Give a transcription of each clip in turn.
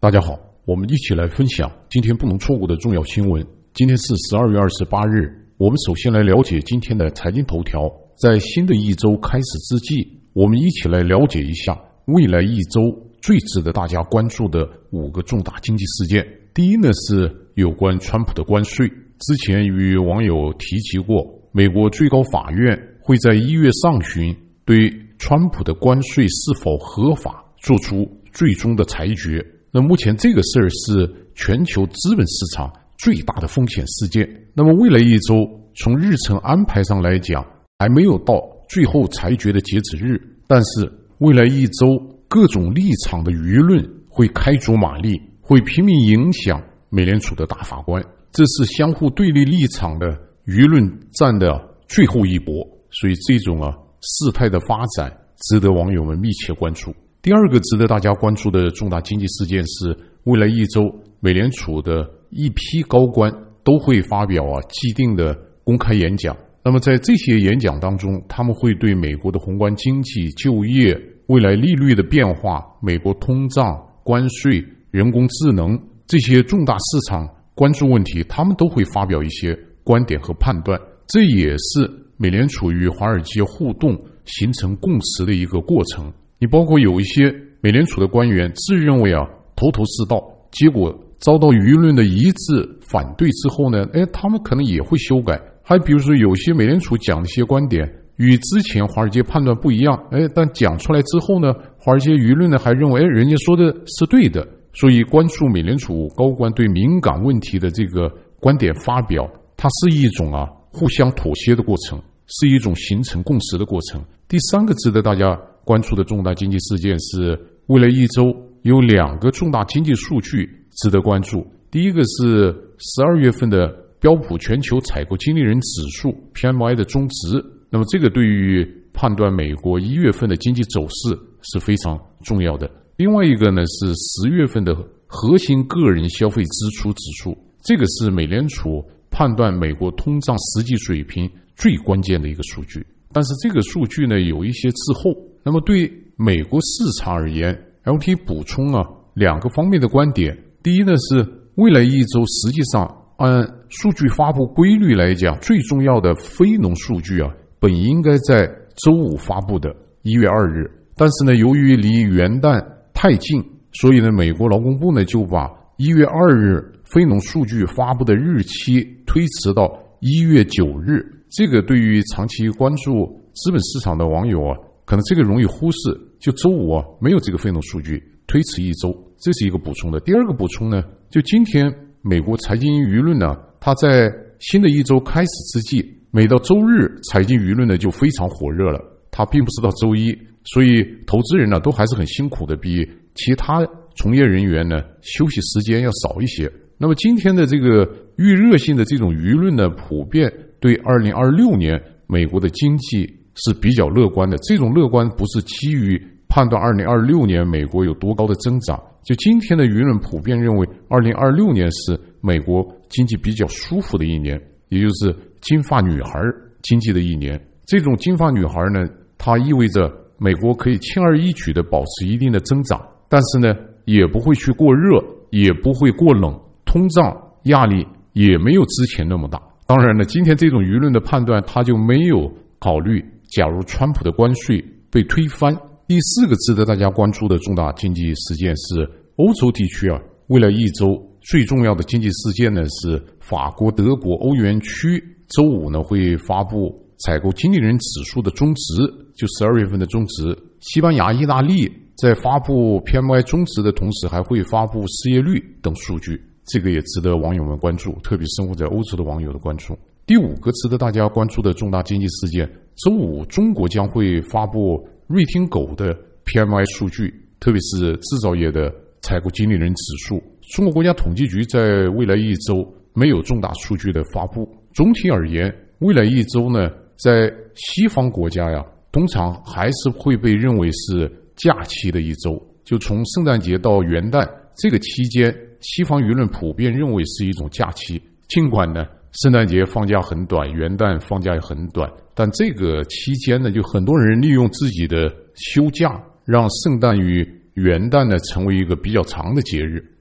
大家好，我们一起来分享今天不能错过的重要新闻。今天是12月28日，我们首先来了解今天的财经头条。在新的一周开始之际，我们一起来了解一下未来一周最值得大家关注的5个重大经济事件。第一呢是有关川普的关税。之前与网友提及过，美国最高法院会在1月上旬对川普的关税是否合法做出最终的裁决。那目前这个事儿是全球资本市场最大的风险事件。那么未来一周从日程安排上来讲，还没有到最后裁决的截止日，但是未来一周各种立场的舆论会开足马力，会拼命影响美联储的大法官。这是相互对立立场的舆论战的最后一搏，所以这种事态的发展值得网友们密切关注。第二个值得大家关注的重大经济事件是，未来一周美联储的一批高官都会发表既定的公开演讲。那么在这些演讲当中，他们会对美国的宏观经济、就业、未来利率的变化、美国通胀、关税、人工智能这些重大市场关注问题，他们都会发表一些观点和判断。这也是美联储与华尔街互动形成共识的一个过程。你包括有一些美联储的官员自认为头头是道，结果遭到舆论的一致反对之后呢，他们可能也会修改。还比如说有些美联储讲的一些观点与之前华尔街判断不一样，但讲出来之后呢，华尔街舆论呢还认为人家说的是对的。所以关注美联储高官对敏感问题的这个观点发表，它是一种互相妥协的过程，是一种形成共识的过程。第三个值得大家关注的重大经济事件是，未来一周有2个重大经济数据值得关注。第一个是12月份的标普全球采购经理人指数 PMI 的终值，那么这个对于判断美国1月份的经济走势是非常重要的。另外一个呢是10月份的核心个人消费支出指数，这个是美联储判断美国通胀实际水平最关键的一个数据。但是这个数据呢有一些滞后。那么对美国市场而言， LT 补充2个方面的观点。第一呢是未来一周实际上按数据发布规律来讲，最重要的非农数据本应该在周五发布的1月2日，但是呢由于离元旦太近，所以呢美国劳工部呢就把1月2日非农数据发布的日期推迟到1月9日。这个对于长期关注资本市场的网友可能这个容易忽视，就周五没有这个非农数据，推迟1周，这是一个补充的。第二个补充呢，就今天美国财经舆论呢，它在新的一周开始之际，每到周日财经舆论呢就非常火热了，它并不是到周一，所以投资人呢都还是很辛苦的，比其他从业人员呢休息时间要少一些。那么今天的这个预热性的这种舆论呢，普遍对2026年美国的经济是比较乐观的。这种乐观不是基于判断2026年美国有多高的增长，就今天的舆论普遍认为2026年是美国经济比较舒服的一年，也就是金发女孩经济的一年。这种金发女孩呢，它意味着美国可以轻而易举地保持一定的增长，但是呢也不会去过热，也不会过冷，通胀压力也没有之前那么大。当然了，今天这种舆论的判断它就没有考虑假如川普的关税被推翻。第四个值得大家关注的重大经济事件是欧洲地区未来一周最重要的经济事件呢是法国、德国、欧元区周五呢会发布采购经理人指数的终值，就12月份的终值。西班牙、意大利在发布 PMI 终值的同时还会发布失业率等数据，这个也值得网友们关注，特别生活在欧洲的网友的关注。第5个值得大家关注的重大经济事件，周五中国将会发布瑞听狗的 PMI 数据，特别是制造业的采购经理人指数。中国国家统计局在未来一周没有重大数据的发布。总体而言，未来一周呢，在西方国家通常还是会被认为是假期的一周，就从圣诞节到元旦这个期间，西方舆论普遍认为是一种假期。尽管呢圣诞节放假很短，元旦放假也很短，但这个期间呢，就很多人利用自己的休假，让圣诞与元旦呢成为一个比较长的节日。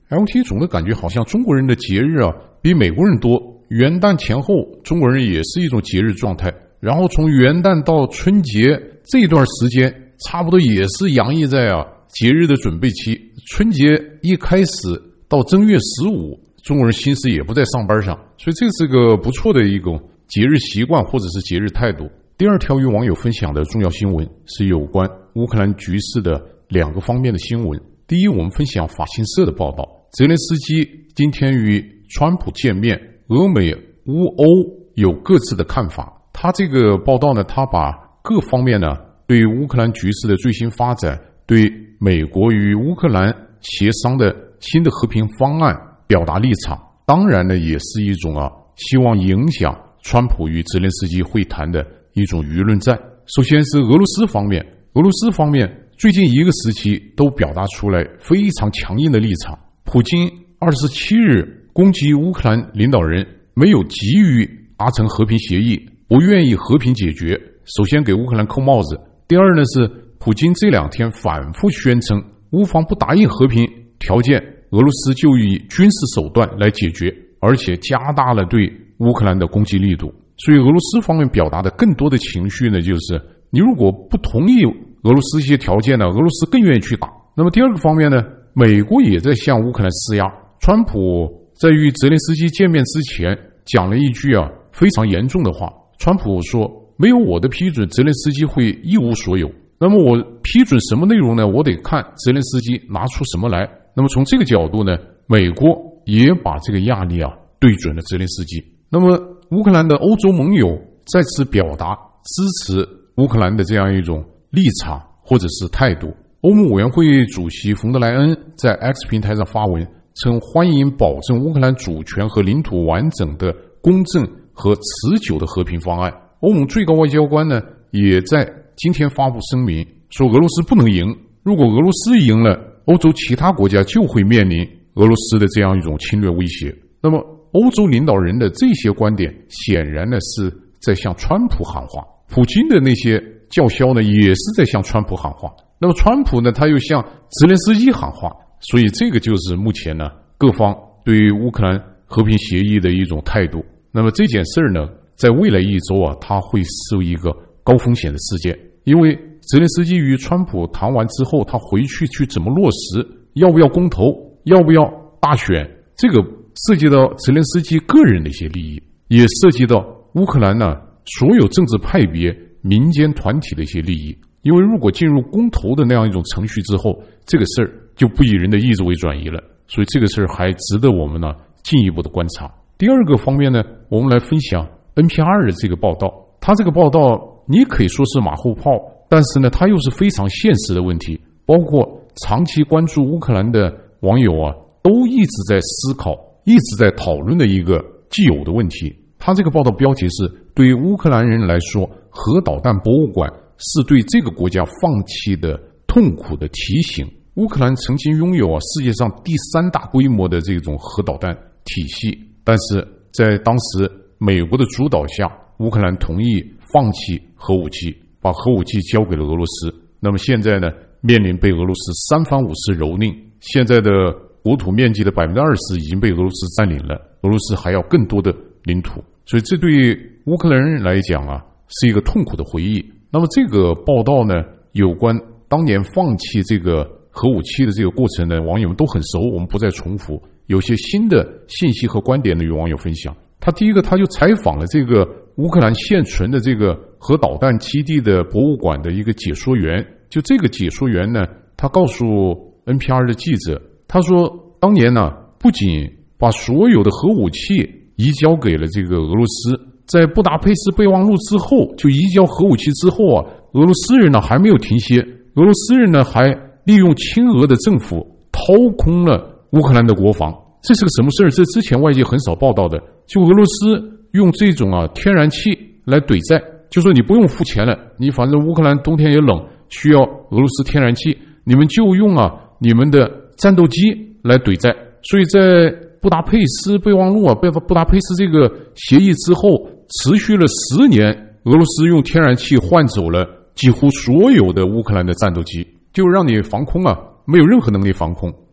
LT 总的感觉好像中国人的节日啊比美国人多，元旦前后中国人也是一种节日状态，然后从元旦到春节这段时间差不多也是洋溢在节日的准备期。春节一开始到正月15，中国人心思也不在上班上，所以这是个不错的一种节日习惯或者是节日态度。第二条与网友分享的重要新闻是有关乌克兰局势的2个方面的新闻。第一，我们分享法新社的报道，泽连斯基今天与川普见面，俄美乌欧有各自的看法。他这个报道呢，他把各方面呢对乌克兰局势的最新发展，对美国与乌克兰协商的新的和平方案表达立场，当然呢也是一种希望影响川普与泽连斯基会谈的一种舆论战。首先是俄罗斯方面最近一个时期都表达出来非常强硬的立场。普京27日攻击乌克兰领导人，没有急于达成和平协议，不愿意和平解决，首先给乌克兰扣帽子。第二呢是普京这2天反复宣称，乌方不答应和平条件，俄罗斯就以军事手段来解决，而且加大了对乌克兰的攻击力度。所以俄罗斯方面表达的更多的情绪呢，就是你如果不同意俄罗斯一些条件呢，俄罗斯更愿意去打。那么第二个方面呢，美国也在向乌克兰施压。川普在与泽连斯基见面之前讲了一句非常严重的话，川普说，没有我的批准，泽连斯基会一无所有。那么我批准什么内容呢？我得看泽连斯基拿出什么来。那么从这个角度呢，美国也把这个压力对准了泽连斯基。那么乌克兰的欧洲盟友再次表达支持乌克兰的这样一种立场或者是态度。欧盟委员会主席冯德莱恩在 X 平台上发文称，欢迎保证乌克兰主权和领土完整的公正和持久的和平方案。欧盟最高外交官呢也在今天发布声明说，俄罗斯不能赢，如果俄罗斯赢了，欧洲其他国家就会面临俄罗斯的这样一种侵略威胁。那么欧洲领导人的这些观点显然呢是在向川普喊话，普京的那些叫嚣呢也是在向川普喊话，那么川普呢他又向泽连斯基喊话，所以这个就是目前呢各方对于乌克兰和平协议的一种态度。那么这件事呢在未来一周它会是一个高风险的事件，因为泽连斯基与川普谈完之后，他回去怎么落实，要不要公投，要不要大选，这个涉及到泽连斯基个人的一些利益，也涉及到乌克兰呢所有政治派别民间团体的一些利益。因为如果进入公投的那样一种程序之后，这个事儿就不以人的意志为转移了，所以这个事儿还值得我们呢进一步的观察。第二个方面呢，我们来分享 NPR 的这个报道。他这个报道你可以说是马后炮，但是呢它又是非常现实的问题，包括长期关注乌克兰的网友都一直在思考，一直在讨论的一个既有的问题。他这个报道标题是，对于乌克兰人来说，核导弹博物馆是对这个国家放弃的痛苦的提醒。乌克兰曾经拥有世界上第3大规模的这种核导弹体系，但是在当时美国的主导下，乌克兰同意放弃核武器，把核武器交给了俄罗斯。那么现在呢，面临被俄罗斯三番五次蹂躏，现在的国土面积的 20% 已经被俄罗斯占领了，俄罗斯还要更多的领土，所以这对于乌克兰人来讲是一个痛苦的回忆。那么这个报道呢，有关当年放弃这个核武器的这个过程呢，网友们都很熟，我们不再重复。有些新的信息和观点呢，与网友分享。他第一个，他就采访了这个乌克兰现存的这个核导弹基地的博物馆的一个解说员。就这个解说员呢，他告诉 NPR 的记者，他说当年呢，不仅把所有的核武器移交给了这个俄罗斯，在布达佩斯备忘录之后，就移交核武器之后俄罗斯人呢还没有停歇，俄罗斯人呢还利用亲俄的政府掏空了乌克兰的国防。这是个什么事儿？这之前外界很少报道的。就俄罗斯用这种天然气来怼债，就说你不用付钱了，你反正乌克兰冬天也冷，需要俄罗斯天然气，你们就用你们的战斗机来怼债。所以在布达佩斯备忘录布达佩斯这个协议之后，持续了10年，俄罗斯用天然气换走了几乎所有的乌克兰的战斗机，就让你防空没有任何能力防空。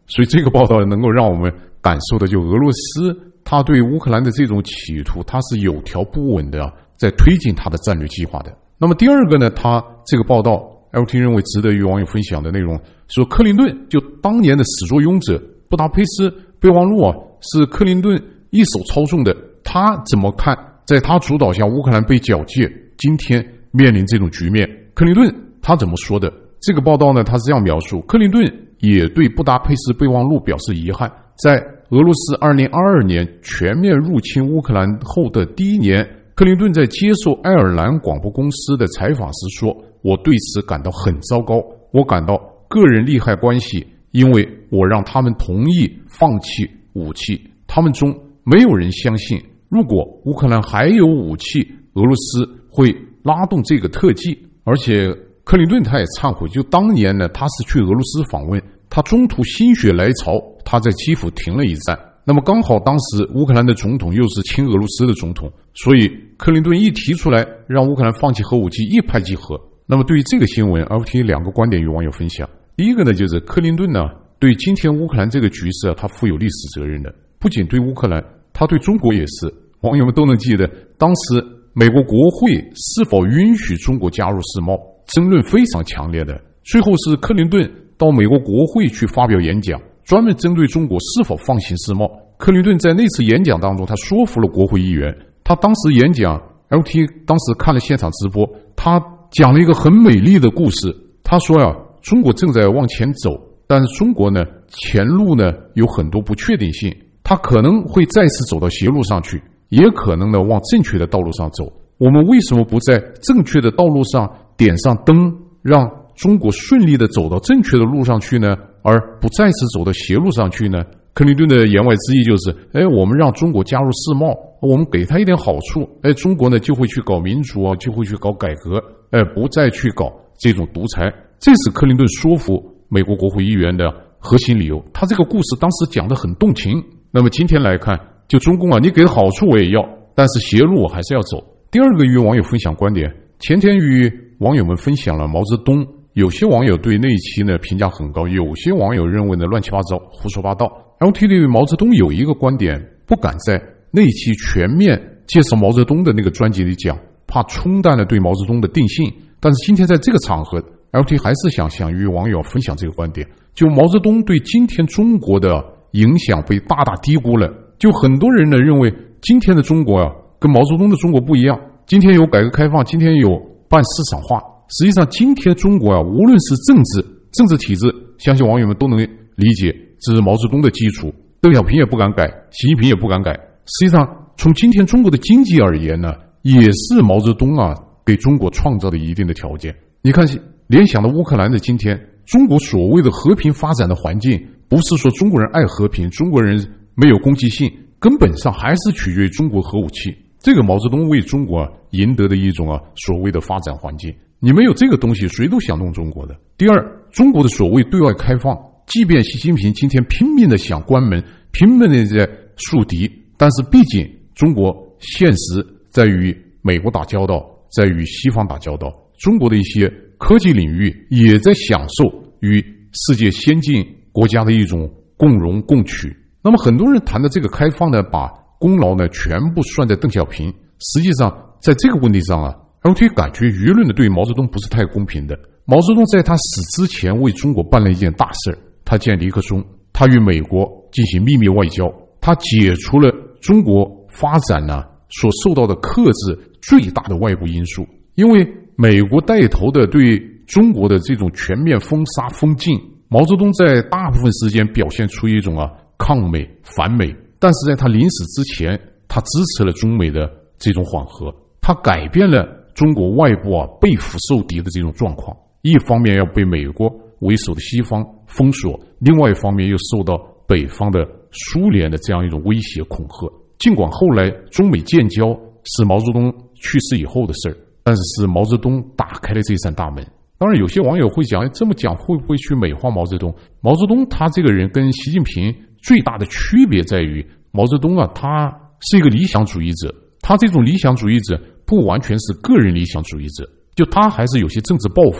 所以这个报道能够让我们感受的，就俄罗斯他对乌克兰的这种企图，他是有条不紊的在推进他的战略计划的。那么第二个呢，他这个报道 LT 认为值得与网友分享的内容，说克林顿就当年的始作俑者布达佩斯备忘录是克林顿一手操纵的，他怎么看在他主导下乌克兰被缴械，今天面临这种局面，克林顿他怎么说的？这个报道呢，他是这样描述，克林顿也对布达佩斯备忘录表示遗憾，在俄罗斯2022年全面入侵乌克兰后的第一年，克林顿在接受爱尔兰广播公司的采访时说，我对此感到很糟糕，我感到个人利害关系，因为我让他们同意放弃武器，他们中没有人相信如果乌克兰还有武器，俄罗斯会拉动这个特技。而且克林顿他也忏悔，就当年呢，他是去俄罗斯访问，他中途心血来潮，他在基辅停了一站，那么刚好当时乌克兰的总统又是亲俄罗斯的总统，所以克林顿一提出来让乌克兰放弃核武器，一拍即合。那么对于这个新闻 LT 两个观点与网友分享。第一个呢，就是克林顿呢对今天乌克兰这个局势他负有历史责任的，不仅对乌克兰，他对中国也是。网友们都能记得当时美国国会是否允许中国加入世贸，争论非常强烈的，最后是克林顿到美国国会去发表演讲，专门针对中国是否放行世贸。克林顿在那次演讲当中，他说服了国会议员。他当时演讲 LT 当时看了现场直播，他讲了一个很美丽的故事。他说中国正在往前走，但是中国呢前路呢有很多不确定性，他可能会再次走到邪路上去，也可能呢往正确的道路上走。我们为什么不在正确的道路上点上灯，让中国顺利的走到正确的路上去呢，而不再次走到邪路上去呢？克林顿的言外之意就是，我们让中国加入世贸，我们给他一点好处，中国呢就会去搞民主就会去搞改革，不再去搞这种独裁。这是克林顿说服美国国会议员的核心理由。他这个故事当时讲得很动情。那么今天来看，就中共你给的好处我也要，但是邪路我还是要走。第二个与网友分享观点，前天与网友们分享了毛泽东，有些网友对那一期呢评价很高，有些网友认为呢乱七八糟，胡说八道。LT 对于毛泽东有一个观点，不敢在那一期全面介绍毛泽东的那个专辑里讲，怕冲淡了对毛泽东的定性。但是今天在这个场合 LT 还是想与网友分享这个观点，就毛泽东对今天中国的影响被大大低估了。就很多人呢认为今天的中国跟毛泽东的中国不一样，今天有改革开放，今天有办市场化。实际上今天中国无论是政治体制，相信网友们都能理解，这是毛泽东的基础，邓小平也不敢改，习近平也不敢改。实际上从今天中国的经济而言呢，也是毛泽东给中国创造的一定的条件。你看联想到乌克兰的今天，中国所谓的和平发展的环境，不是说中国人爱和平，中国人没有攻击性，根本上还是取决于中国核武器。这个毛泽东为中国赢得的一种所谓的发展环境，你没有这个东西，谁都想弄中国的。第二，中国的所谓对外开放，即便习近平今天拼命的想关门，拼命的在树敌，但是毕竟中国现实在与美国打交道，在与西方打交道，中国的一些科技领域也在享受与世界先进国家的一种共荣共取。那么很多人谈的这个开放呢，把功劳呢全部算在邓小平。实际上在这个问题上LT 感觉舆论的对毛泽东不是太公平的。毛泽东在他死之前为中国办了一件大事，他见尼克松，他与美国进行秘密外交，他解除了中国发展所受到的克制最大的外部因素。因为美国带头的对中国的这种全面封杀封禁，毛泽东在大部分时间表现出一种抗美反美，但是在他临死之前，他支持了中美的这种缓和，他改变了中国外部被俘受敌的这种状况。一方面要被美国为首的西方封锁，另外一方面又受到北方的苏联的这样一种威胁恐吓。尽管后来中美建交是毛泽东去世以后的事儿，但是毛泽东打开了这扇大门。当然有些网友会讲，这么讲会不会去美化毛泽东？毛泽东他这个人跟习近平最大的区别在于，毛泽东他是一个理想主义者，他这种理想主义者不完全是个人理想主义者，就他还是有些政治抱负的。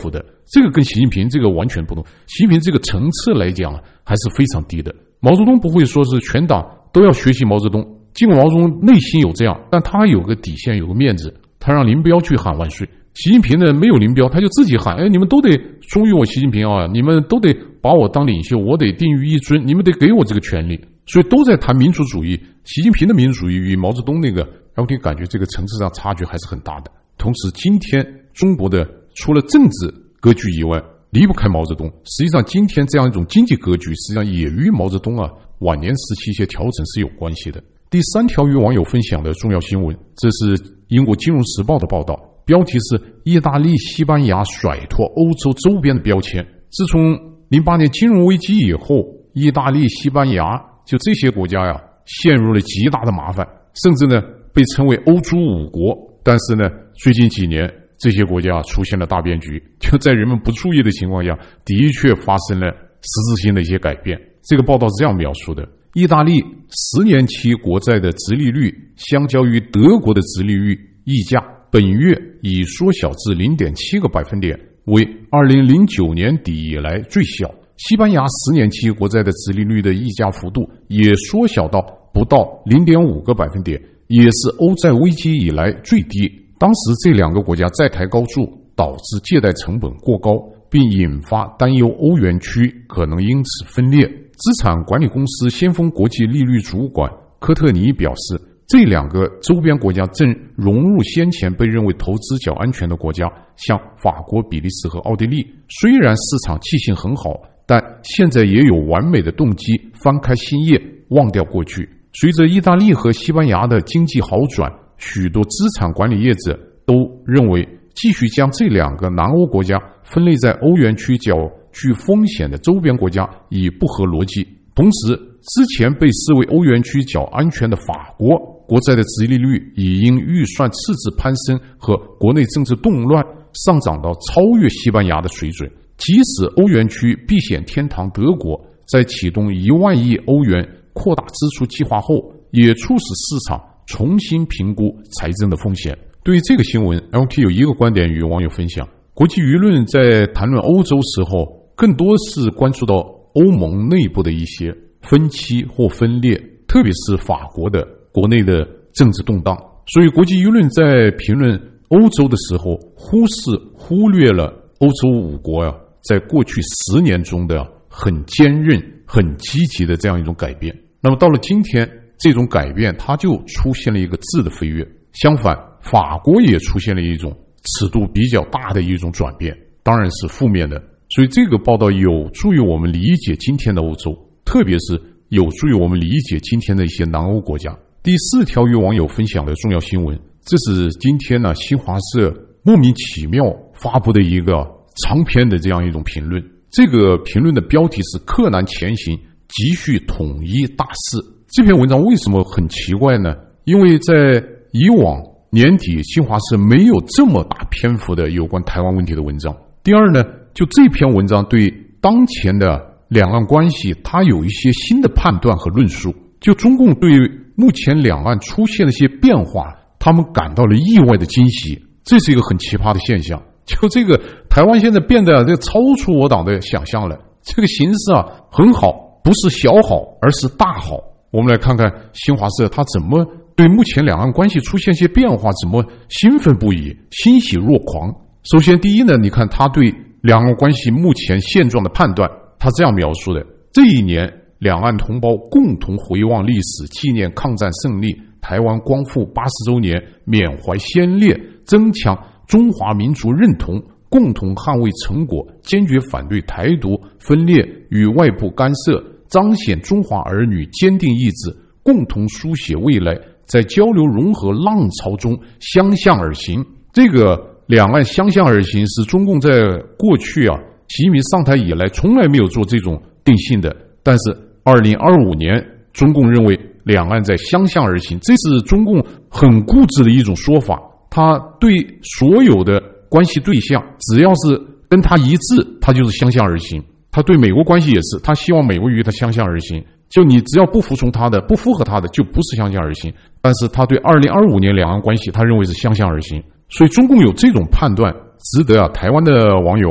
这个跟习近平这个完全不同。习近平这个层次来讲还是非常低的。毛泽东不会说是全党都要学习毛泽东，尽管毛泽东内心有这样，但他有个底线，有个面子，他让林彪去喊万岁。习近平呢没有林彪，他就自己喊，你们都得忠于我习近平啊，你们都得把我当领袖，我得定于一尊，你们得给我这个权利。所以都在谈民主主义。习近平的民主主义与毛泽东那个 LT 感觉这个层次上差距还是很大的。同时今天中国的除了政治格局以外离不开毛泽东，实际上今天这样一种经济格局实际上也与毛泽东晚年时期一些调整是有关系的。第3条与网友分享的重要新闻，这是英国金融时报的报道，标题是意大利、西班牙甩脱欧洲周边的标签。自从08年金融危机以后，意大利、西班牙就这些国家陷入了极大的麻烦，甚至呢被称为欧洲五国。但是呢最近几年这些国家出现了大变局，就在人们不注意的情况下，的确发生了实质性的一些改变。这个报道是这样描述的：意大利10年期国债的殖利率相较于德国的殖利率溢价本月已缩小至 0.7 个百分点，为2009年底以来最小。西班牙10年期国债的殖利率的溢价幅度也缩小到不到 0.5 个百分点，也是欧债危机以来最低。当时这2个国家债台高筑，导致借贷成本过高，并引发担忧欧元区可能因此分裂。资产管理公司先锋国际利率主管科特尼表示，这2个周边国家正融入先前被认为投资较安全的国家，像法国、比利时和奥地利。虽然市场气性很好，但现在也有完美的动机翻开新页，忘掉过去。随着意大利和西班牙的经济好转，许多资产管理业者都认为继续将这2个南欧国家分类在欧元区较具风险的周边国家已不合逻辑。同时，之前被视为欧元区较安全的法国国债的殖利率已因预算赤字攀升和国内政治动乱上涨到超越西班牙的水准。即使欧元区避险天堂德国在启动1万亿欧元扩大支出计划后，也促使市场重新评估财政的风险。对于这个新闻 LT 有一个观点与网友分享：国际舆论在谈论欧洲时候，更多是关注到欧盟内部的一些分歧或分裂，特别是法国的国内的政治动荡。所以国际舆论在评论欧洲的时候，忽略了欧洲5国在过去10年中的很坚韧、很积极的这样一种改变。那么到了今天，这种改变它就出现了一个质的飞跃。相反，法国也出现了一种尺度比较大的一种转变，当然是负面的。所以这个报道有助于我们理解今天的欧洲，特别是有助于我们理解今天的一些南欧国家。第4条与网友分享的重要新闻，这是今天新华社莫名其妙发布的一个长篇的这样一种评论。这个评论的标题是柯南前行，急需统一大势。这篇文章为什么很奇怪呢？因为在以往年底新华社没有这么大篇幅的有关台湾问题的文章。第二呢，就这篇文章对当前的两岸关系它有一些新的判断和论述。就中共对目前两岸出现的一些变化，他们感到了意外的惊喜，这是一个很奇葩的现象。就这个台湾现在变得这超出我党的想象了，这个形势很好，不是小好而是大好。我们来看看新华社它怎么对目前两岸关系出现一些变化怎么兴奋不已，欣喜若狂。首先第一呢，你看他对两岸关系目前现状的判断，他这样描述的：这一年两岸同胞共同回望历史，纪念抗战胜利，台湾光复80周年，缅怀先烈，增强中华民族认同，共同捍卫成果，坚决反对台独分裂与外部干涉，彰显中华儿女坚定意志，共同书写未来，在交流融合浪潮中相向而行。这个两岸相向而行是中共在过去习近平上台以来从来没有做这种定性的，但是2025年中共认为两岸在相向而行，这是中共很固执的一种说法。他对所有的关系对象只要是跟他一致，他就是相向而行。他对美国关系也是，他希望美国与他相向而行，就你只要不服从他的，不符合他的，就不是相向而行。但是他对2025年两岸关系他认为是相向而行。所以中共有这种判断，值得台湾的网友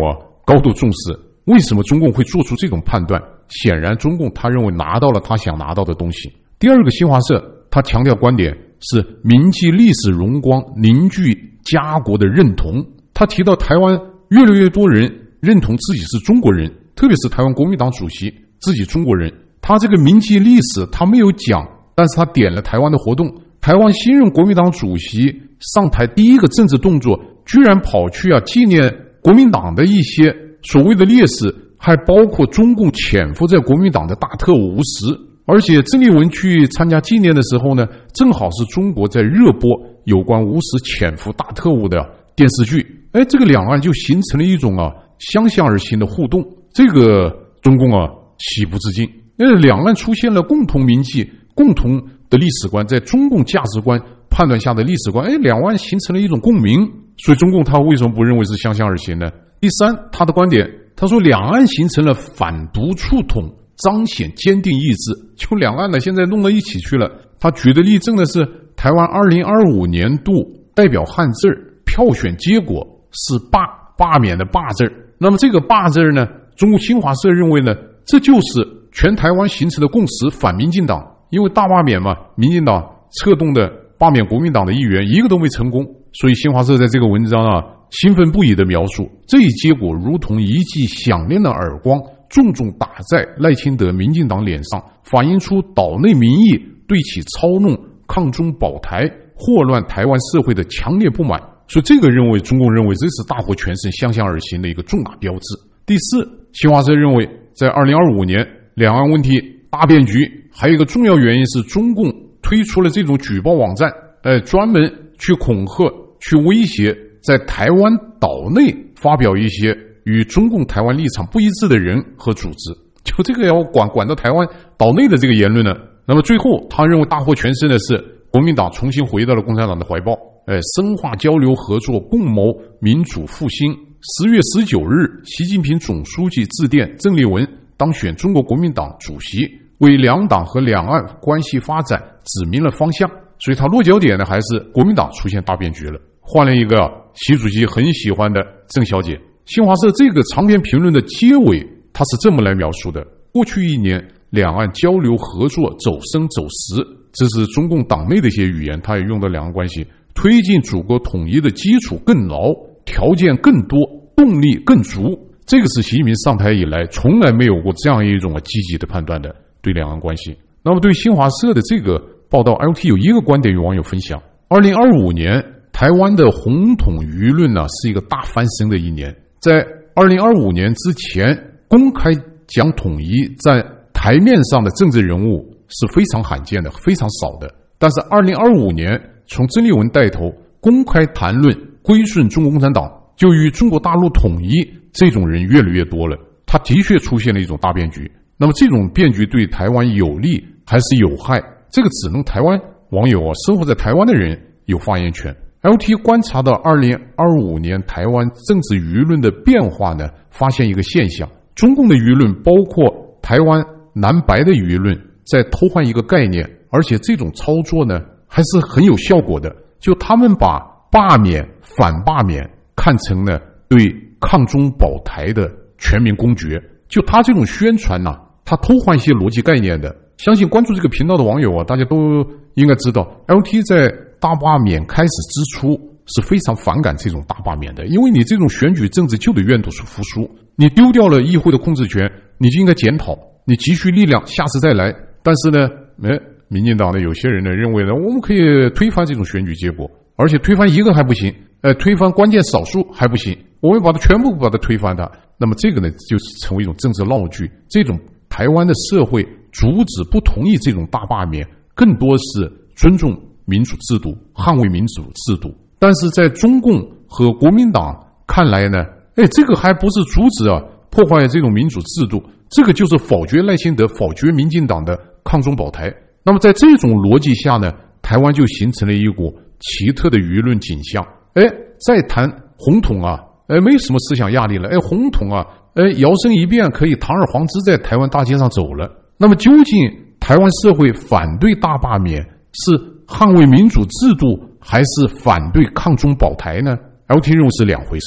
高度重视。为什么中共会做出这种判断？显然中共他认为拿到了他想拿到的东西。第二个，新华社他强调观点是铭记历史荣光，凝聚家国的认同。他提到台湾越来越多人认同自己是中国人，特别是台湾国民党主席自己中国人。他这个铭记历史他没有讲，但是他点了台湾的活动。台湾新任国民党主席上台第一个政治动作，居然跑去纪念国民党的一些所谓的烈士，还包括中共潜伏在国民党的大特务吴石。而且郑丽文去参加纪念的时候呢，正好是中国在热播有关吴石潜伏大特务的电视剧。这个两岸就形成了一种相向而行的互动。这个中共喜不自禁，两岸出现了共同铭记、共同的历史观，在中共价值观判断下的历史观，两岸形成了一种共鸣。所以中共他为什么不认为是相向而行呢？第三，他的观点，他说两岸形成了反独促统，彰显坚定意志。就两岸呢现在弄到一起去了。他举的例证的是台湾2025年度代表汉字票选结果是罢免的罢字。那么这个罢字呢，中国新华社认为呢，这就是全台湾形成的共识，反民进党。因为大罢免嘛，民进党策动的罢免国民党的议员一个都没成功，所以新华社在这个文章兴奋不已的描述这一结果如同一记响亮的耳光，重重打在赖清德民进党脸上，反映出岛内民意对其操弄抗中保台、祸乱台湾社会的强烈不满。所以这个中共认为这是大获全胜、相向而行的一个重大标志。第四，新华社认为在2025年两岸问题大变局，还有一个重要原因是中共推出了这种举报网站，专门去恐吓、去威胁在台湾岛内发表一些与中共台湾立场不一致的人和组织。就这个要管到台湾岛内的这个言论呢。那么最后他认为大获全胜的是国民党重新回到了共产党的怀抱，深化交流合作，共谋民主复兴。10月19日，习近平总书记致电郑丽文当选中国国民党主席，为两党和两岸关系发展指明了方向。所以他落脚点呢还是国民党出现大变局了，换了一个习主席很喜欢的郑小姐。新华社这个长篇评论的结尾他是这么来描述的：过去一年两岸交流合作走深走实，这是中共党内的一些语言，他也用到两岸关系，推进祖国统一的基础更牢，条件更多，动力更足。这个是习近平上台以来从来没有过这样一种积极的判断的对两岸关系。那么对新华社的这个报道 ，LT 有一个观点与网友分享：2025年台湾的红统舆论呢是一个大翻身的一年。在2025年之前，公开讲统一在台面上的政治人物是非常罕见的、非常少的。但是2025年，从郑丽文带头公开谈论归顺中国共产党，就与中国大陆统一，这种人越来越多了。他的确出现了一种大变局。那么这种变局对台湾有利还是有害？这个只能台湾网友生活在台湾的人有发言权。LT 观察到2025年台湾政治舆论的变化呢，发现一个现象：中共的舆论，包括台湾蓝白的舆论，在偷换一个概念，而且这种操作呢还是很有效果的。就他们把罢免、反罢免看成了对抗中保台的全民公决。就他这种宣传呢，他偷换一些逻辑概念的。相信关注这个频道的网友大家都应该知道 ，LT 在大罢免开始之初是非常反感这种大罢免的，因为你这种选举政治就得愿赌服输，你丢掉了议会的控制权，你就应该检讨，你积蓄力量，下次再来。但是呢，民进党的有些人呢认为呢，我们可以推翻这种选举结果，而且推翻一个还不行，推翻关键少数还不行，我们全部把它推翻它。那么这个呢，就成为一种政治闹剧。这种台湾的社会阻止不同意这种大罢免，更多是尊重民主制度，捍卫民主制度。但是在中共和国民党看来呢，这个还不是阻止破坏这种民主制度，这个就是否决赖清德、否决民进党的抗中保台。那么在这种逻辑下呢，台湾就形成了一股奇特的舆论景象。再谈红统没什么思想压力了。红统摇身一变可以堂而皇之在台湾大街上走了。那么究竟台湾社会反对大罢免是捍卫民主制度，还是反对抗中保台呢？ LT 认为是两回事。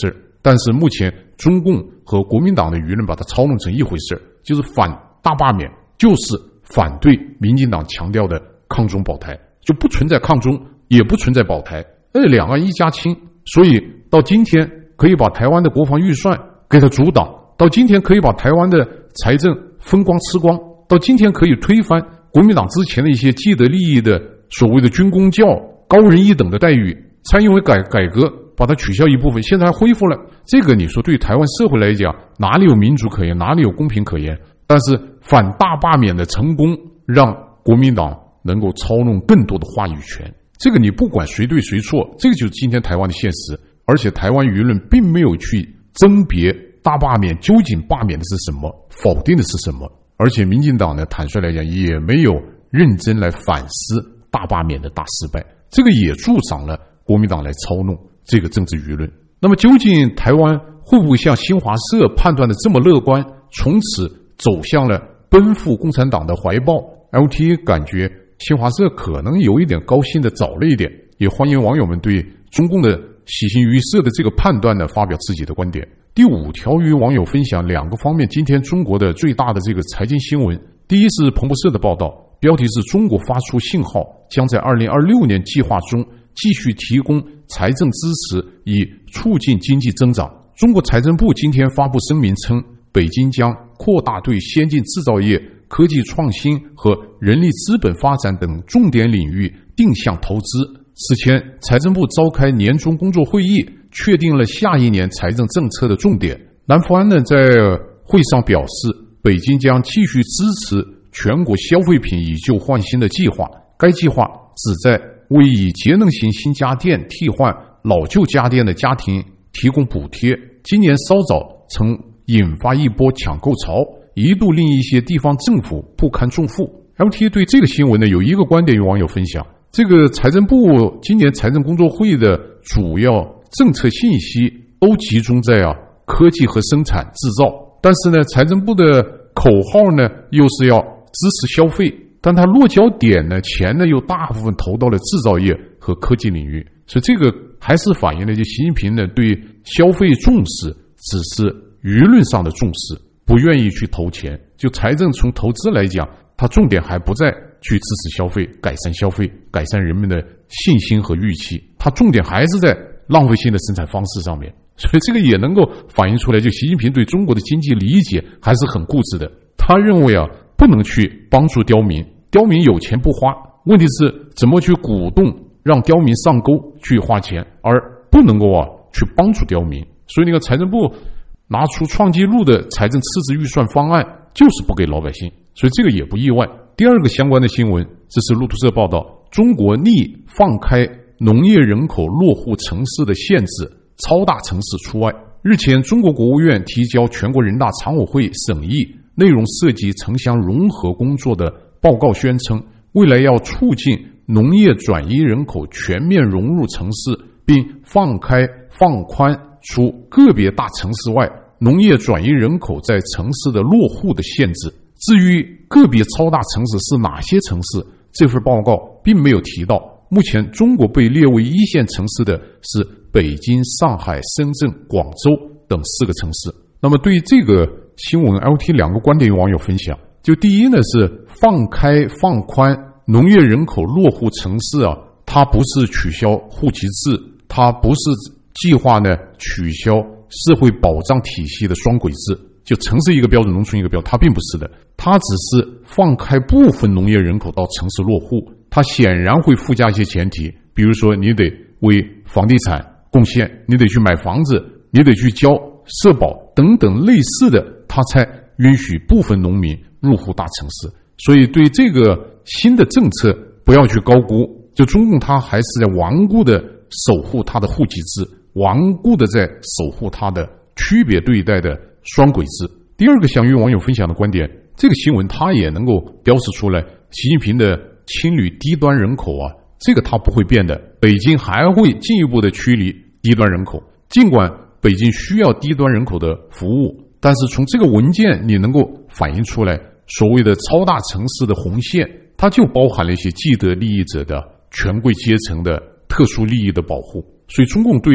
但是目前中共和国民党的舆论把它操弄成一回事，就是反大罢免，就是反对民进党强调的抗中保台，就不存在抗中，也不存在保台，两岸一家亲。所以到今天可以把台湾的国防预算给它阻挡，到今天可以把台湾的财政分光吃光，到今天可以推翻国民党之前的一些既得利益的所谓的军公教高人一等的待遇，蔡英文改革把它取消一部分，现在还恢复了。这个你说对台湾社会来讲，哪里有民主可言，哪里有公平可言？但是反大罢免的成功，让国民党能够操弄更多的话语权。这个你不管谁对谁错，这个就是今天台湾的现实。而且台湾舆论并没有去甄别大罢免究竟罢免的是什么，否定的是什么。而且民进党呢，坦率来讲也没有认真来反思大罢免的大失败，这个也助长了国民党来操弄这个政治舆论。那么究竟台湾会不会像新华社判断的这么乐观，从此走向了奔赴共产党的怀抱？ LT 感觉新华社可能有一点高兴的早了一点，也欢迎网友们对中共的喜形于色的这个判断呢发表自己的观点。第5条与网友分享2个方面今天中国的最大的这个财经新闻。第一是彭博社的报道，标题是中国发出信号，将在2026年计划中继续提供财政支持，以促进经济增长。中国财政部今天发布声明称，北京将扩大对先进制造业、科技创新和人力资本发展等重点领域定向投资。此前，财政部召开年终工作会议，确定了下一年财政政策的重点。南福安呢在会上表示，北京将继续支持全国消费品以旧换新的计划，该计划旨在为以节能型新家电替换老旧家电的家庭提供补贴。今年稍早曾引发一波抢购潮，一度令一些地方政府不堪重负。 LT 对这个新闻呢有一个观点与网友分享，这个财政部今年财政工作会的主要政策信息都集中在科技和生产制造，但是呢财政部的口号呢又是要支持消费，但它落脚点呢钱呢又大部分投到了制造业和科技领域，所以这个还是反映了就习近平呢对消费重视，只是舆论上的重视，不愿意去投钱。就财政从投资来讲，它重点还不在去支持消费、改善消费、改善人们的信心和预期，它重点还是在浪费性的生产方式上面。所以这个也能够反映出来，就习近平对中国的经济理解还是很固执的。他认为不能去帮助刁民，刁民有钱不花，问题是怎么去鼓动让刁民上钩去花钱，而不能够去帮助刁民。所以那个财政部拿出创纪录的财政赤字预算方案，就是不给老百姓，所以这个也不意外。第2个相关的新闻，这是路透社报道，中国拟放开农业人口落户城市的限制，超大城市除外。日前，中国国务院提交全国人大常委会审议，内容涉及城乡融合工作的报告宣称，未来要促进农业转移人口全面融入城市，并放宽除个别大城市外农业转移人口在城市的落户的限制。至于个别超大城市是哪些城市，这份报告并没有提到。目前中国被列为1线城市的是北京、上海、深圳、广州等4个城市。那么对于这个新闻 LT 2个观点与网友分享，就第一呢是放宽农业人口落户城市它不是取消户籍制，它不是计划呢取消社会保障体系的双轨制，就城市一个标准，农村一个标准，它并不是的，它只是放开部分农业人口到城市落户，它显然会附加一些前提，比如说你得为房地产贡献，你得去买房子，你得去交社保等等类似的，它才允许部分农民入户大城市。所以对这个新的政策不要去高估，就中共它还是在顽固的守护它的户籍制，顽固的在守护它的区别对待的双轨制。第2个想与网友分享的观点，这个新闻它也能够标示出来，习近平的清理低端人口这个它不会变的，北京还会进一步的驱离低端人口。尽管北京需要低端人口的服务，但是从这个文件你能够反映出来，所谓的超大城市的红线，它就包含了一些既得利益者的权贵阶层的特殊利益的保护。所以中共对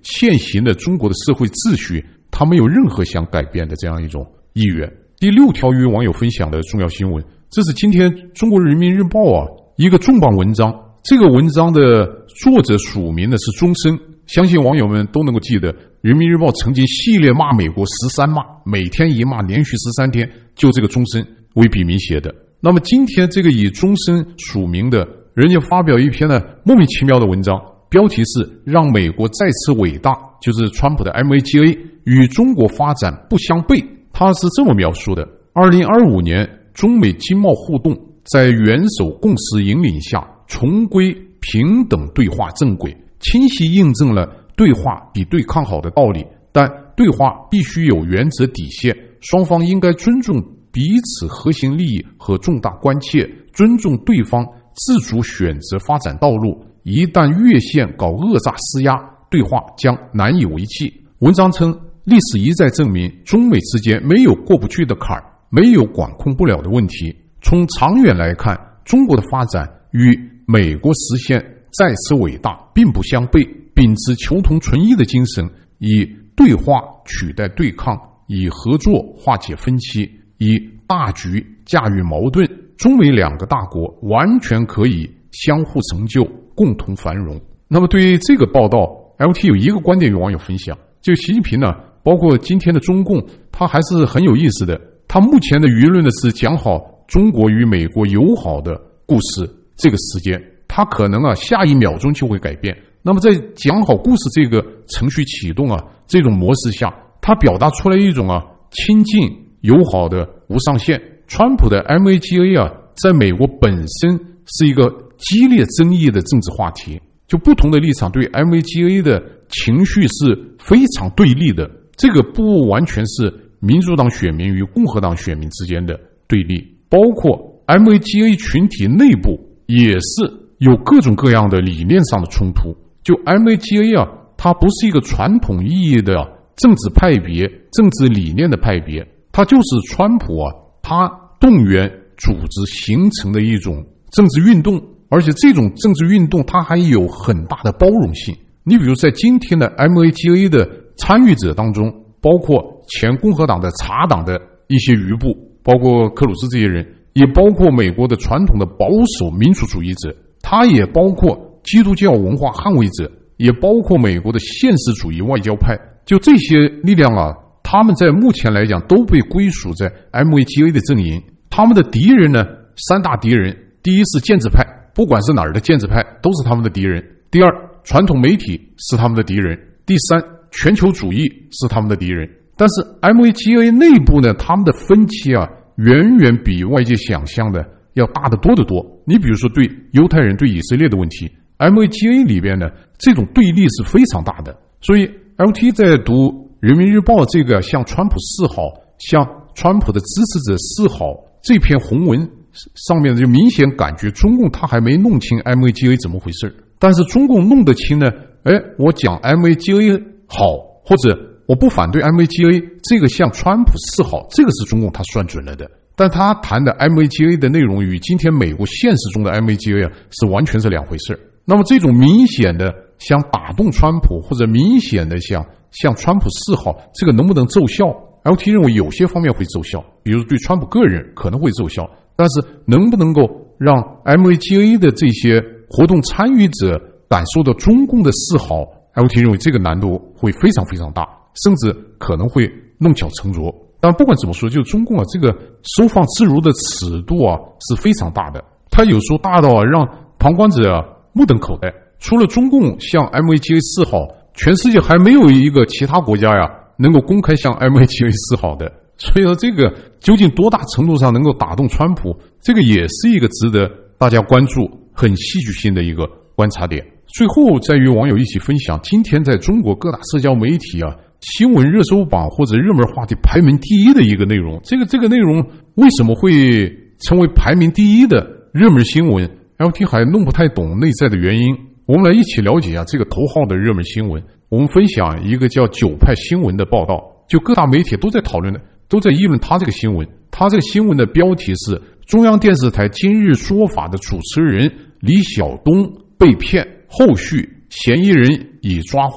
现行的中国的社会秩序，他没有任何想改变的这样一种意愿。第6条与网友分享的重要新闻，这是今天中国人民日报一个重磅文章。这个文章的作者署名的是终身，相信网友们都能够记得，人民日报曾经系列骂美国13骂，每天一骂，连续13天，就这个终身为笔名写的。那么今天这个以终身署名的人家发表一篇呢莫名其妙的文章，标题是让美国再次伟大，就是川普的 MAGA 与中国发展不相悖。他是这么描述的：2025年中美经贸互动在元首共识引领下重归平等对话正轨，清晰印证了对话比对抗好的道理，但对话必须有原则底线，双方应该尊重彼此核心利益和重大关切，尊重对方自主选择发展道路，一旦越线搞讹诈施压，对话将难以为继。文章称，历史一再证明，中美之间没有过不去的坎儿，没有管控不了的问题。从长远来看，中国的发展与美国实现再次伟大并不相悖，秉持求同存异的精神，以对话取代对抗，以合作化解分歧，以大局驾驭矛盾，中美2个大国完全可以相互成就，共同繁荣。那么对于这个报道 ，LT 有一个观点与网友分享，就习近平呢，包括今天的中共，他还是很有意思的。他目前的舆论呢是讲好中国与美国友好的故事，这个时间他可能下1秒钟就会改变。那么在讲好故事这个程序启动这种模式下，他表达出来一种亲近友好的无上限。川普的 MAGA 在美国本身是一个激烈争议的政治话题，就不同的立场对 MAGA 的情绪是非常对立的，这个不完全是民主党选民与共和党选民之间的对立，包括 MAGA 群体内部也是有各种各样的理念上的冲突。就 MAGA 它不是一个传统意义的政治派别、政治理念的派别，它就是川普他动员组织形成的一种政治运动，而且这种政治运动它还有很大的包容性。你比如在今天的 MAGA 的参与者当中，包括前共和党的茶党的一些余部，包括克鲁兹这些人，也包括美国的传统的保守民主主义者，他也包括基督教文化捍卫者，也包括美国的现实主义外交派。就这些力量他们在目前来讲都被归属在 MAGA 的阵营。他们的敌人呢，3大敌人：第一是建制派，不管是哪儿的建制派都是他们的敌人；第二，传统媒体是他们的敌人；第三，全球主义是他们的敌人。但是 MAGA 内部呢，他们的分歧远远比外界想象的要大得多得多。你比如说对犹太人、对以色列的问题， MAGA 里边呢这种对立是非常大的。所以 LT 在读人民日报这个向川普示好、向川普的支持者示好这篇红文上面，就明显感觉中共他还没弄清 MAGA 怎么回事。但是中共弄得清呢，我讲 MAGA 好，或者我不反对 MAGA， 这个向川普示好，这个是中共他算准了的。但他谈的 MAGA 的内容与今天美国现实中的 MAGA 是完全是2回事。那么这种明显的想打动川普，或者明显的想向川普示好，这个能不能奏效？ LT 认为有些方面会奏效，比如对川普个人可能会奏效，但是能不能够让 MAGA 的这些活动参与者感受到中共的示好， LT 认为这个难度会非常非常大，甚至可能会弄巧成拙。但不管怎么说，就是中共这个收放自如的尺度是非常大的，它有时候大到让旁观者目瞪口呆。除了中共向 MAGA 示好，全世界还没有一个其他国家能够公开向 MAGA 示好的。所以说这个究竟多大程度上能够打动川普，这个也是一个值得大家关注、很戏剧性的一个观察点。最后再与网友一起分享今天在中国各大社交媒体新闻热搜榜或者热门话题排名第1的一个内容。这个内容为什么会成为排名第1的热门新闻， LT 还弄不太懂内在的原因。我们来一起了解这个头号的热门新闻。我们分享一个叫九派新闻的报道，就各大媒体都在讨论的，都在议论他这个新闻。他这个新闻的标题是中央电视台今日说法的主持人李晓东被骗，后续嫌疑人已抓获，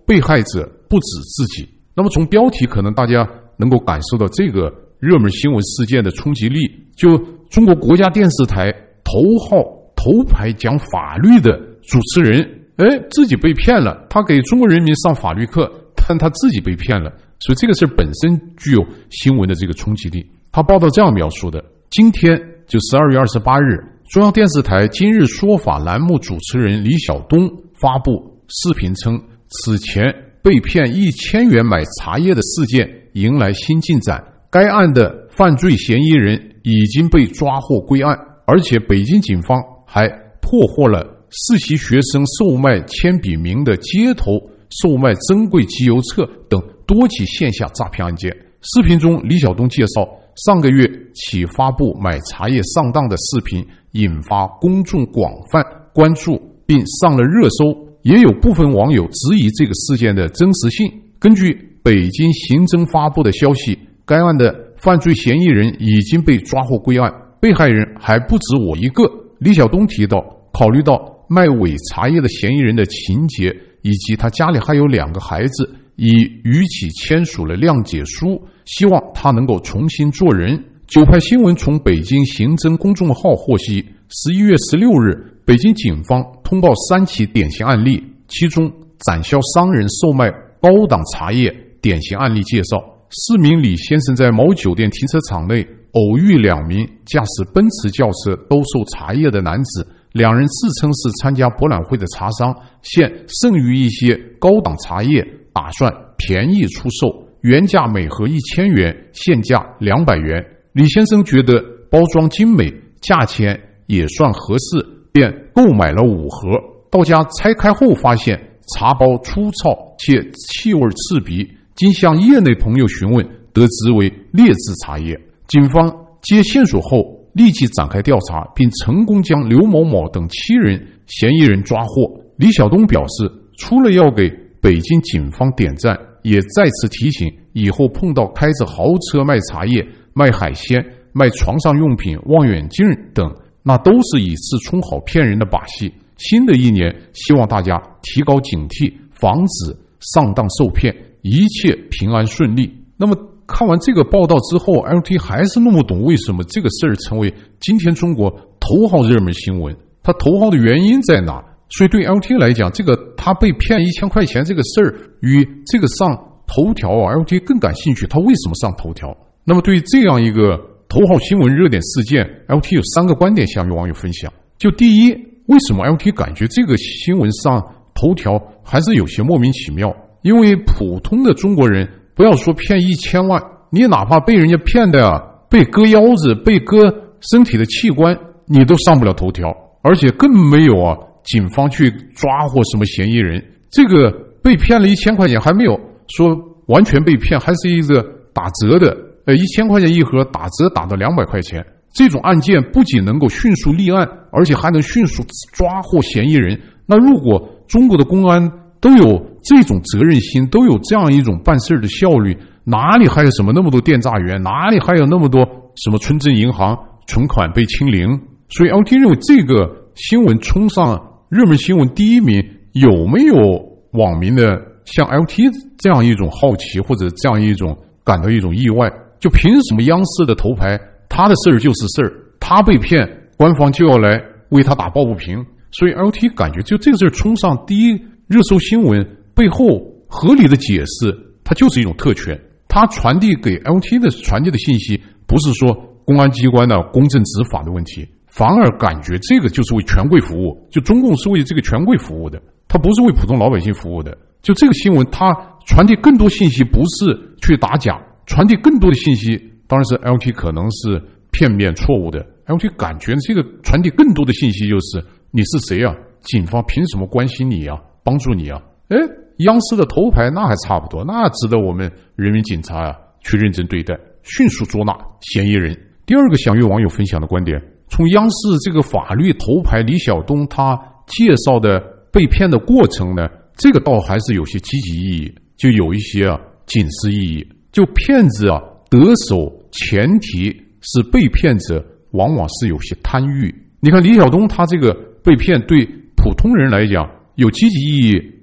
被害者不止自己。那么从标题可能大家能够感受到这个热门新闻事件的冲击力，就中国国家电视台头牌讲法律的主持人，自己被骗了，他给中国人民上法律课，但他自己被骗了，所以这个事本身具有新闻的这个冲击力。他报道这样描述的：今天就12月28日，中央电视台今日说法栏目主持人李晓东发布视频称，此前被骗1000元买茶叶的事件迎来新进展，该案的犯罪嫌疑人已经被抓获归案，而且北京警方还破获了世袭学生售卖铅笔名的街头售卖珍贵集邮册等多起线下诈骗案件。视频中，李晓东介绍，上个月起发布买茶叶上当的视频，引发公众广泛关注，并上了热搜。也有部分网友质疑这个事件的真实性。根据北京刑侦发布的消息，该案的犯罪嫌疑人已经被抓获归案，被害人还不止我一个。李晓东提到，考虑到卖伪茶叶的嫌疑人的情节，以及他家里还有2个孩子，已与其签署了谅解书，希望他能够重新做人。九派新闻从北京刑侦公众号获悉，11月16日，北京警方通报3起典型案例，其中展销商人售卖高档茶叶典型案例介绍，市民李先生在某酒店停车场内偶遇2名驾驶奔驰轿车兜售茶叶的男子，2人自称是参加博览会的茶商，现剩余一些高档茶叶，打算便宜出售，原价每盒1000元，现价200元。李先生觉得包装精美，价钱也算合适，便购买了5盒。到家拆开后发现茶包粗糙且气味刺鼻，经向业内朋友询问，得知为劣质茶叶。警方接线索后立即展开调查，并成功将刘某某等7人嫌疑人抓获。李晓东表示，除了要给北京警方点赞，也再次提醒以后碰到开着豪车卖茶叶、卖海鲜、卖床上用品、望远镜等，那都是以次充好骗人的把戏。新的一年，希望大家提高警惕，防止上当受骗，一切平安顺利。那么看完这个报道之后， LT 还是弄不懂为什么这个事儿成为今天中国头号热门新闻，它头号的原因在哪？所以对 LT 来讲，这个他被骗1000块钱这个事儿与这个上头条LT 更感兴趣，他为什么上头条？那么对于这样一个头号新闻热点事件， LT 有3个观点想与网友分享。就第一，为什么 LT 感觉这个新闻上头条还是有些莫名其妙？因为普通的中国人，不要说骗1000万，你哪怕被人家骗的被割腰子、被割身体的器官，你都上不了头条，而且更没有警方去抓获什么嫌疑人。这个被骗了1000块钱，还没有说完全被骗，还是一个打折的，1000块钱一盒，打折打到200块钱。这种案件不仅能够迅速立案，而且还能迅速抓获嫌疑人。那如果中国的公安都有这种责任心，都有这样一种办事的效率，哪里还有什么那么多电诈员，哪里还有那么多什么村镇银行存款被清零？所以 LT 认为这个新闻冲上热门新闻第1名，有没有网民的像 LT 这样一种好奇，或者这样一种感到一种意外？就凭什么央视的头牌，他的事儿就是事儿，他被骗，官方就要来为他打抱不平？所以 LT 感觉就这个事儿冲上第1热搜新闻背后合理的解释，它就是一种特权。他传递给 LT 的传递的信息，不是说公安机关的公正执法的问题，反而感觉这个就是为权贵服务，就中共是为这个权贵服务的，他不是为普通老百姓服务的。就这个新闻，他传递更多信息，不是去打假，传递更多的信息，当然是 LT 可能是片面错误的。LT 感觉这个传递更多的信息就是你是谁啊？警方凭什么关心你啊？帮助你啊？央视的头牌那还差不多，那值得我们人民警察去认真对待，迅速捉拿嫌疑人。第2个想与网友分享的观点，从央视这个法律头牌李晓东他介绍的被骗的过程呢，这个倒还是有些积极意义，就有一些警示意义。就骗子得手前提是被骗者往往是有些贪欲。你看李晓东他这个被骗，对普通人来讲有积极意义，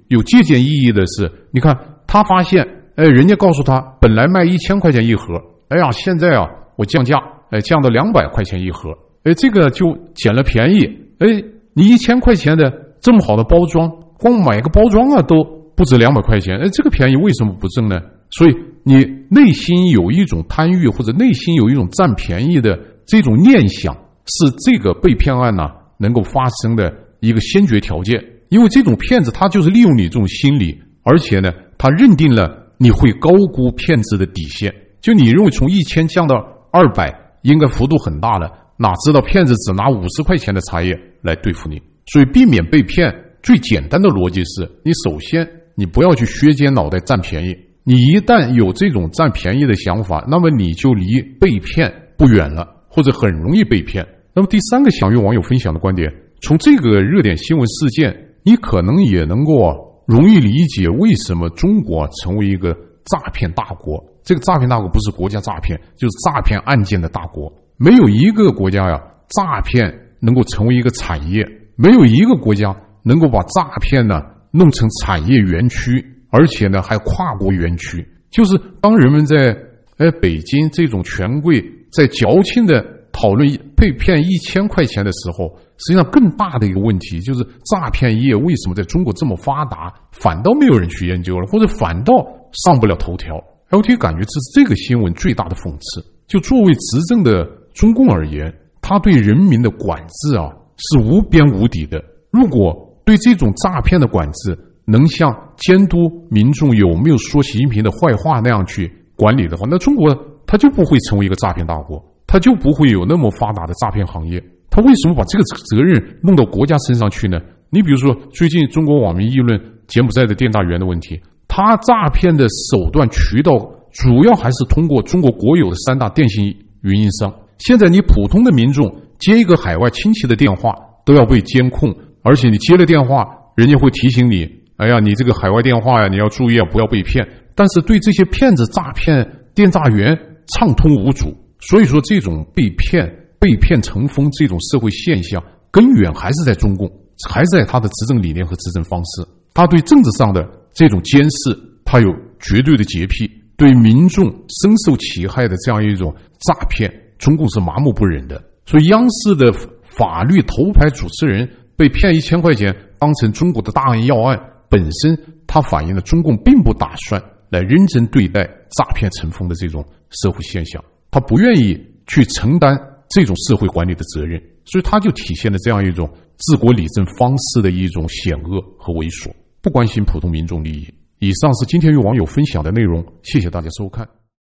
有借鉴意义的是，你看他发现，人家告诉他本来卖1000块钱一盒，哎呀，现在啊我降价，降到200块钱一盒，这个就捡了便宜，你1000块钱的这么好的包装，光买个包装啊都不止200块钱，这个便宜为什么不挣呢？所以你内心有一种贪欲，或者内心有一种占便宜的这种念想，是这个被骗案能够发生的一个先决条件。因为这种骗子他就是利用你这种心理，而且呢他认定了你会高估骗子的底线，就你认为从1000降到200应该幅度很大了，哪知道骗子只拿50块钱的茶叶来对付你。所以避免被骗最简单的逻辑是，你首先你不要去削尖脑袋占便宜，你一旦有这种占便宜的想法，那么你就离被骗不远了，或者很容易被骗。那么第三个想与网友分享的观点，从这个热点新闻事件，你可能也能够容易理解为什么中国成为一个诈骗大国。这个诈骗大国不是国家诈骗，就是诈骗案件的大国。没有一个国家诈骗能够成为一个产业，没有一个国家能够把诈骗弄成产业园区，而且还跨国园区。就是当人们在北京这种权贵在矫情的讨论被骗1000块钱的时候，实际上更大的一个问题就是诈骗业为什么在中国这么发达，反倒没有人去研究了，或者反倒上不了头条。我感觉这是这个新闻最大的讽刺。就作为执政的中共而言，他对人民的管制是无边无底的。如果对这种诈骗的管制能像监督民众有没有说习近平的坏话那样去管理的话，那中国它就不会成为一个诈骗大国，它就不会有那么发达的诈骗行业。他为什么把这个责任弄到国家身上去呢？你比如说最近中国网民议论柬埔寨的电大员的问题，他诈骗的手段渠道主要还是通过中国国有的3大电信运营商。现在你普通的民众接一个海外亲戚的电话都要被监控，而且你接了电话人家会提醒你，哎呀，你这个海外电话你要注意不要被骗。但是对这些骗子诈骗电诈员畅通无阻。所以说这种被骗成风这种社会现象根源还是在中共，还是在他的执政理念和执政方式。他对政治上的这种监视他有绝对的洁癖，对民众深受其害的这样一种诈骗中共是麻木不忍的。所以央视的法律头牌主持人被骗1000块钱当成中国的大案要案，本身它反映了中共并不打算来认真对待诈骗成风的这种社会现象，他不愿意去承担这种社会管理的责任，所以他就体现了这样一种治国理政方式的一种险恶和猥琐，不关心普通民众利益。以上是今天与网友分享的内容，谢谢大家收看。